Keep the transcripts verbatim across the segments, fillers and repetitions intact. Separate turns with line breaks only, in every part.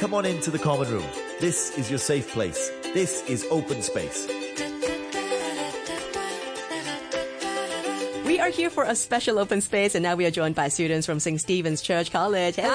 Come on into the common room. This is your safe place. This is open space.
We are here for a special open space, and now we are joined by students from Saint Stephen's Church College. Hello.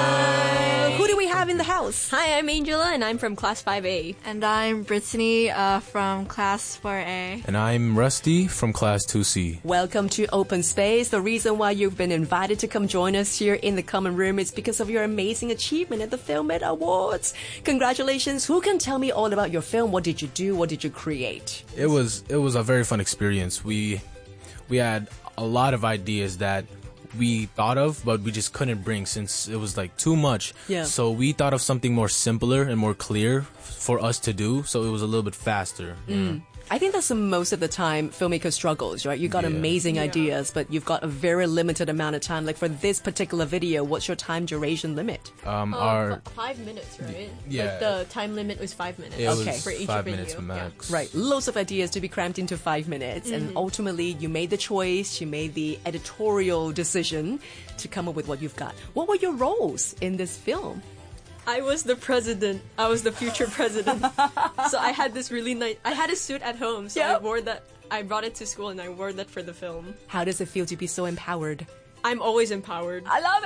Hi.
Who do we have in the house?
Hi, I'm Angela, and I'm from Class five A.
And I'm Brittany uh, from Class four A.
And I'm Rusty from Class two C.
Welcome to Open Space. The reason why you've been invited to come join us here in the common room is because of your amazing achievement at the Film Ed Awards. Congratulations. Who can tell me all about your film? What did you do? What did you create?
It was it was a very fun experience. We we had a lot of ideas that we thought of, but we just couldn't bring since it was like too much.
Yeah.
So we thought of something more simpler and more clear for us to do, so it was a little bit faster. You know?
I think that's the most of the time filmmaker struggles, right? You got
Yeah.
amazing
Yeah.
ideas, but you've got a very limited amount of time. Like for this particular video, what's your time duration limit?
Um,
Uh,
our
f- five minutes, right?
Yeah.
Like the time limit was five minutes.
it
Okay.
was
For each
five
video.
minutes max.
Right, loads of ideas to be crammed into five minutes, and ultimately you made the choice, you made the editorial decision to come up with what you've got. What were your roles in this film?
I was the president. I was the future president. So I had this really nice. I had a suit at home, so I
Yep.
wore that. I brought it to school and I wore that for the film.
How does it feel to be so empowered?
I'm always empowered.
I love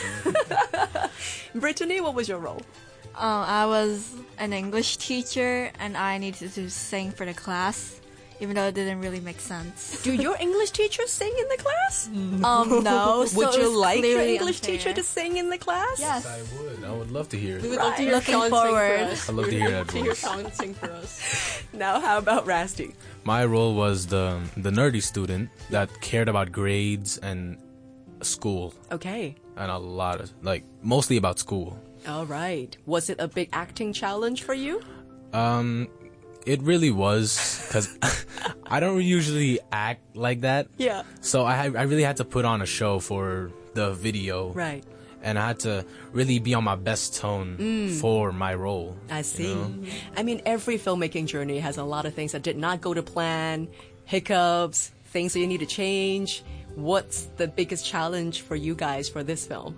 it! Brittany, what was your role?
Uh, I was an English teacher and I needed to sing for the class, even though it didn't really make sense.
Do your English teachers sing in the class?
Um, no. so
Would
it
you
was
like your
clearly
English
unfair.
teacher to sing in the class?
Yes.
I would. I would love to hear
We
it.
would love to
Right.
hear
Looking
Sean
forward.
sing for us.
I'd love to hear that
To hear
voice.
Sean sing for us.
Now, how about Rasty?
My role was the the nerdy student that cared about grades and school,
Okay.
and a lot of like mostly about school.
All right. Was it a big acting challenge for you?
Um, it really was, because I don't usually act like that.
Yeah.
So I had- I really had to put on a show for the video.
Right.
And I had to really be on my best tone for my role.
I see.
you know?
I mean, every filmmaking journey has a lot of things that did not go to plan, hiccups, things that you need to change. What's the biggest challenge for you guys for this film?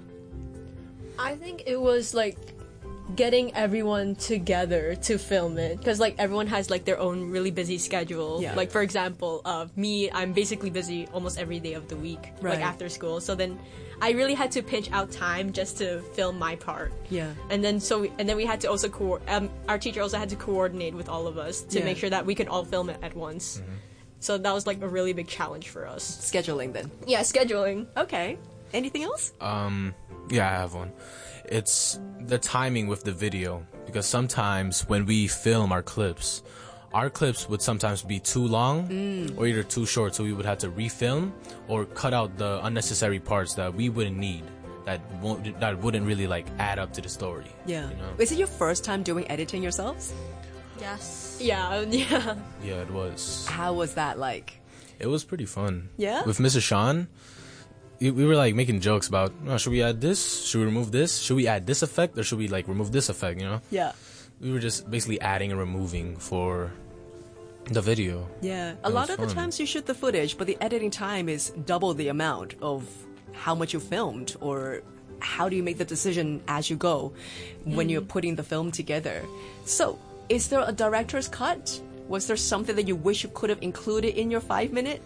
I think it was like getting everyone together to film it, because like everyone has like their own really busy schedule.
Yeah.
Like for example, uh, me, I'm basically busy almost every day of the week,
Right.
like after school. So then I really had to pinch out time just to film my part.
Yeah.
And then so we, and then we had to also co- um, our teacher also had to coordinate with all of us to
Yeah.
make sure that we could all film it at once. So that was like a really big challenge for us.
Scheduling then.
Yeah, scheduling.
Okay. Anything else?
Um, yeah, I have one. It's the timing with the video, because sometimes when we film our clips, our clips would sometimes be too long or either too short, so we would have to refilm or cut out the unnecessary parts that we wouldn't need, that won't that wouldn't really like add up to the story.
Yeah.
You know?
Is it your first time doing editing yourselves?
Yes.
Yeah, yeah.
Yeah, it was.
How was that like?
It was pretty fun.
Yeah?
With Mister Sean, we we were like making jokes about, oh, should we add this? Should we remove this? Should we add this effect, or should we like remove this effect? You know,
Yeah.
we were just basically adding and removing for the video.
Yeah. A
It
lot
was
of the
fun.
times you shoot the footage, but the editing time is double the amount of how much you filmed, or how do you make the decision as you go when you're putting the film together. So, is there a director's cut? Was there something that you wish you could have included in your five minute?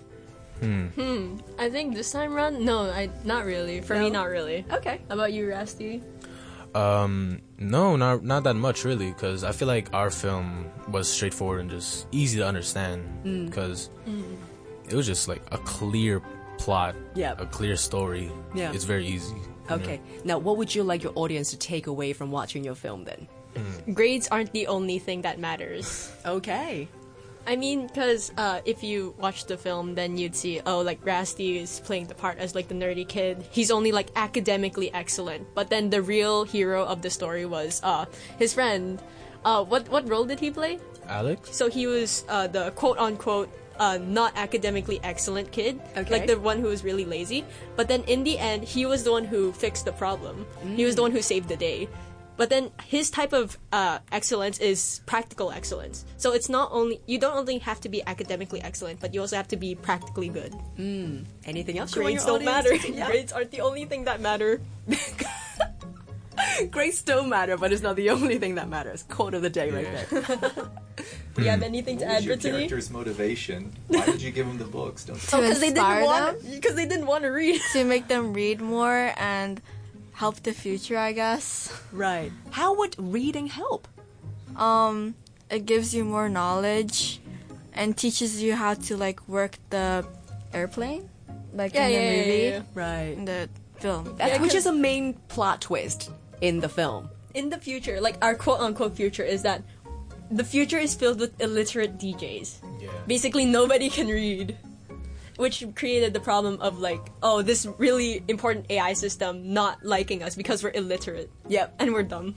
I think this time around, no, I not really. For
No?
me, not really.
Okay.
How about you, Rasty?
Um, no, not not that much really, because I feel like our film was straightforward and just easy to understand, because it was just like a clear plot,
Yeah.
a clear story.
Yeah.
It's very easy. you
Okay. Now, what would you like your audience to take away from watching your film then?
Grades aren't the only thing that matters.
Okay.
I mean, because uh, if you watch the film, then you'd see, oh, like Rasty is playing the part as like the nerdy kid. He's only like academically excellent, but then the real hero of the story was uh, his friend. Uh, what what role did he play?
know? Alex?
So he was uh, the quote unquote uh, not academically excellent kid,
Okay.
like the one who was really lazy. But then in the end, he was the one who fixed the problem. He was the one who saved the day. But then his type of uh, excellence is practical excellence. So it's not only you don't only have to be academically excellent, but you also have to be practically good.
Anything else? you want
Grades
your
don't matter.
audience to- Yeah.
Grades aren't the only thing that matter.
Grades still matter, but it's not the only thing that matters. Quote of the day right
Yeah.
there.
Do you have anything to
What was
add,
your
Brittany?
character's motivation? Why did you give him the books? Don't
To
Oh, because they didn't
inspire
want
them,
because they didn't want to read.
to make them read more and help the future, I guess.
Right. How would reading help?
Um, it gives you more knowledge and teaches you how to like work the airplane, like
Yeah,
in
yeah,
the
yeah,
movie,
yeah, yeah.
Right.
in the film.
That's,
Yeah,
which
'cause-
is a main plot twist in the film.
In the future, like our quote unquote future is that the future is filled with illiterate D Js.
Yeah.
Basically, nobody can read, which created the problem of like, oh, this really important A I system not liking us because we're illiterate.
Yep.
And we're dumb.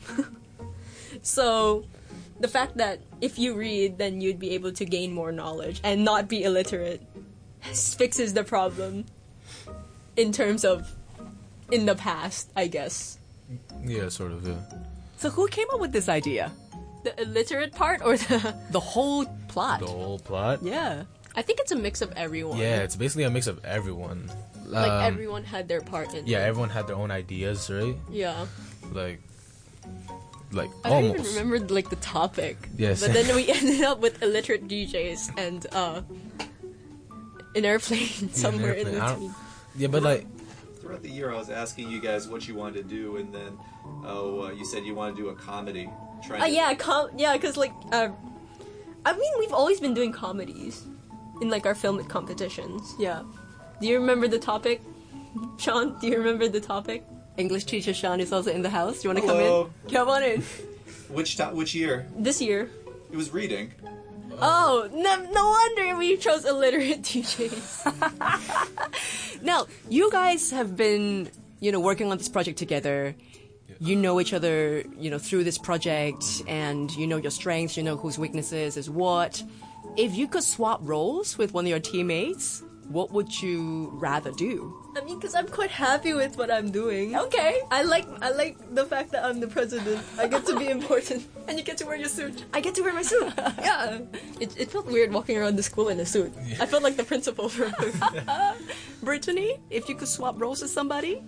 So, the fact that if you read, then you'd be able to gain more knowledge and not be illiterate fixes the problem in terms of in the past, I guess.
Yeah, sort of. Yeah.
So who came up with this idea?
The illiterate part or the.
The whole plot.
The whole plot.
Yeah.
I think it's a mix of everyone.
Yeah, it's basically a mix of everyone.
Like
Um,
everyone had their part in
Yeah,
it.
everyone had their own ideas, right?
Yeah.
Like, like
I don't
almost.
even remember like the topic.
Yes.
But then we ended up with illiterate D Js and uh an airplane somewhere
airplane.
in
I
between.
Yeah, but like,
Throughout the year, I was asking you guys what you wanted to do, and then oh, uh, you said you want to do a comedy. Trying
Uh,
to-
yeah, com- yeah, because like, uh, I mean, we've always been doing comedies in like our film competitions.
Yeah.
Do you remember the topic, Sean? Do you remember the topic?
English teacher Sean is also in the house. Do you want to
Hello.
come in? Come on in.
Which to- which year?
This year.
It was reading.
Oh, no, no wonder we chose illiterate D Js.
Now, you guys have been, you know, working on this project together. You know each other, you know, through this project, and you know your strengths, you know whose weaknesses is what. If you could swap roles with one of your teammates, what would you rather do?
I mean, because I'm quite happy with what I'm doing.
Okay.
I like I like the fact that I'm the president. I get to be important.
And you get to wear your suit.
I get to wear my suit. Yeah. It, it felt weird walking around the school in a suit. I felt like the principal for a movie.
Brittany, if you could swap roles with somebody?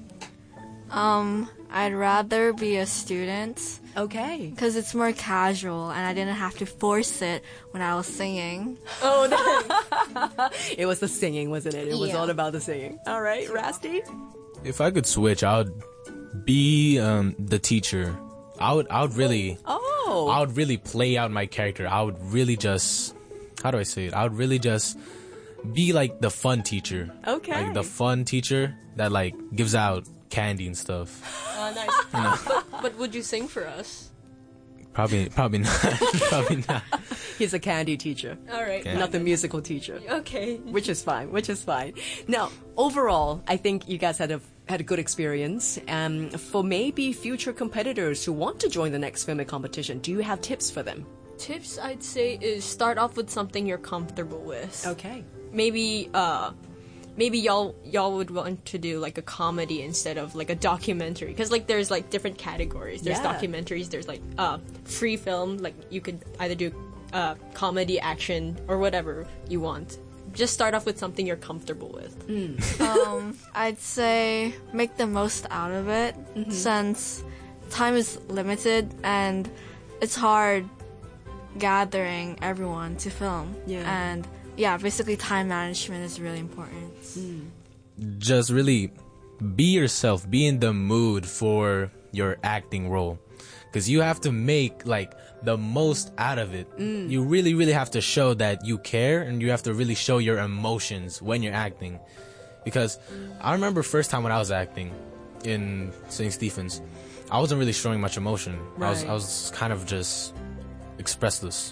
Um, I'd rather be a student
Okay.
because it's more casual and I didn't have to force it when I was singing.
Oh, that,
It was the singing, wasn't it? It was
Yeah.
all about the singing. All right, Rasty?
if I could switch, I would be um, the teacher. I would, I would really,
Oh.
I would really play out my character. I would really just, how do I say it? I would really just be like the fun teacher.
Okay.
Like the fun teacher that like gives out candy and stuff.
uh, nice. But, but would you sing for us?
Probably, probably not. Probably not.
He's a candy teacher,
All right.
Okay.
not the musical teacher.
Okay.
Which is fine, which is fine. Now, overall, I think you guys had a had a good experience. Um, for maybe future competitors who want to join the next filming competition, do you have tips for them?
Tips I'd say is start off with something you're comfortable with.
Okay.
Maybe uh maybe y'all y'all would want to do like a comedy instead of like a documentary because like there's like different categories. There's
Yeah.
documentaries, there's like uh free film, like you could either do uh comedy, action, or whatever you want. Just start off with something you're comfortable with.
Um, I'd say make the most out of it since time is limited and it's hard gathering everyone to film.
Yeah.
And yeah, basically time management is really important.
Just really be yourself. Be in the mood for your acting role. Because you have to make, like, the most out of it. You really, really have to show that you care, and you have to really show your emotions when you're acting. Because I remember first time when I was acting in Saint Stephen's, I wasn't really showing much emotion. I was,
Right.
I was kind of just expressless.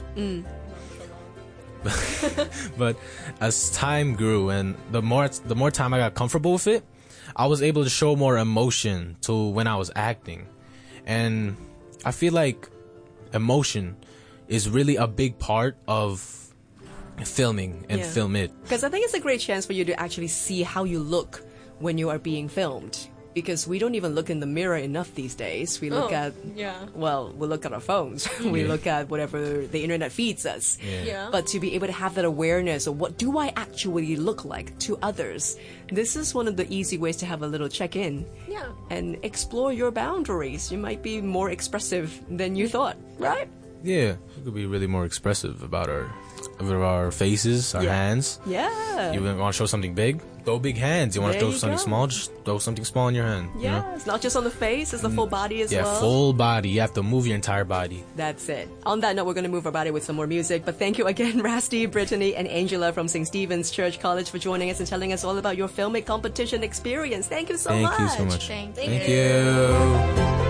But as time grew and the more the more time I got comfortable with it, I was able to show more emotion to when I was acting. And I feel like emotion is really a big part of filming and
Yeah.
film it.
Because I think it's a great chance for you to actually see how you look when you are being filmed. because we don't even look in the mirror enough these days. We look
Oh,
at,
yeah.
well, we look at our phones. we
Yeah.
look at whatever the internet feeds us.
Yeah.
But to be able to have that awareness of what do I actually look like to others, this is one of the easy ways to have a little check-in.
Yeah.
And explore your boundaries. You might be more expressive than you thought, right?
Yeah, we could be really more expressive about our, about our faces, our
Yeah.
hands.
Yeah.
You want to show something big? Throw big hands. You want to
There
throw
you
something
go.
small? Just throw something small in your hand. you
Yeah,
know?
it's not just on the face, it's the full body as
Yeah,
well.
full body. You have to move your entire body.
That's it. On that note, we're going to move our body with some more music. But thank you again, Rusty, Brittany, and Angela from Saint Stephen's Church College for joining us and telling us all about your filmic competition experience. Thank you so
Thank
much.
you so much.
Thank
Thank
you.
you.